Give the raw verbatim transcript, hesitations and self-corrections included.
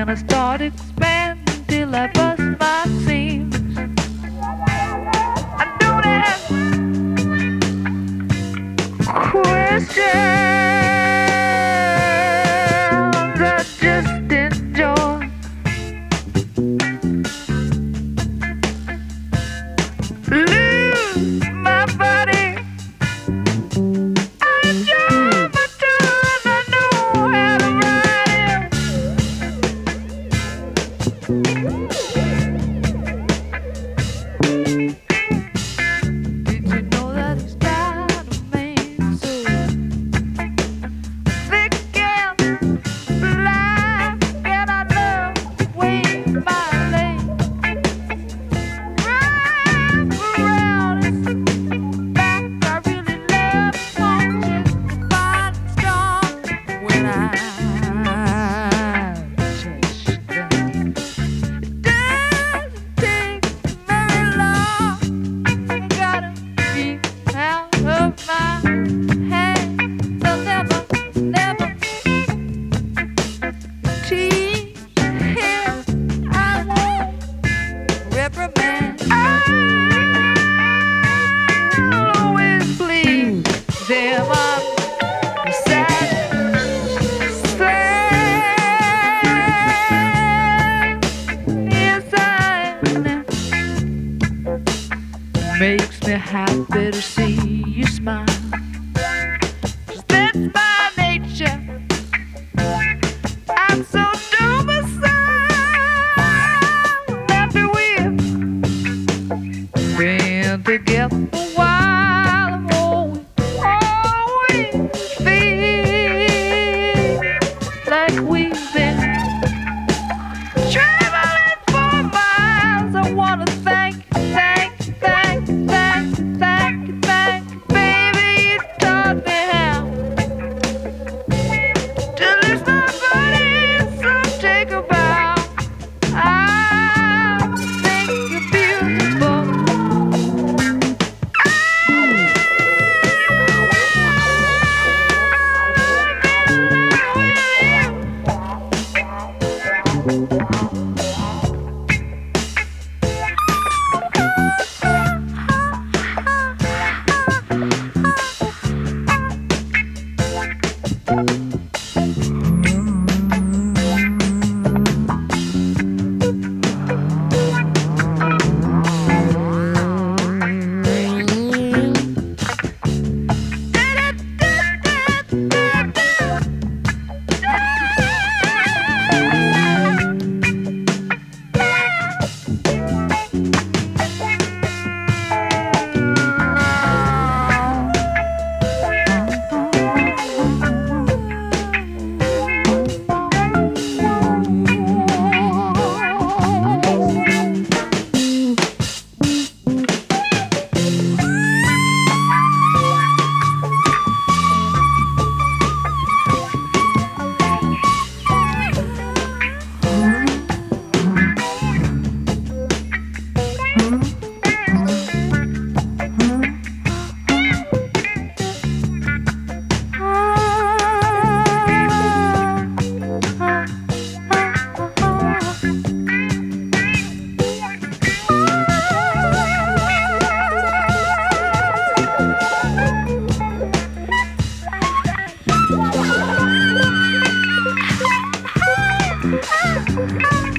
I start expanding till I bust my seams. I don't ask questions, I just enjoy. Lose my body, I enjoy my time, I know how to ride it. Did you know that it's got a man so thick and black, and I love the way my legs wrap around his back. I really love watching the body strong when I touch them. It doesn't take very long. I gotta be out of my head. They'll never, never teach him. I won't reprimand. I'll always please them. I'm satisfied. Yes, I am. Makes me happy to see you smile. 'Cause that's my nature. I'm so domiciled. After we've been together a while, I'm always, always feel like we've been traveling for miles. I wanna thank, thank, thank, thank, thank, thank, baby, you taught me how to lift my body, so take a bow. I think you're beautiful. Ah!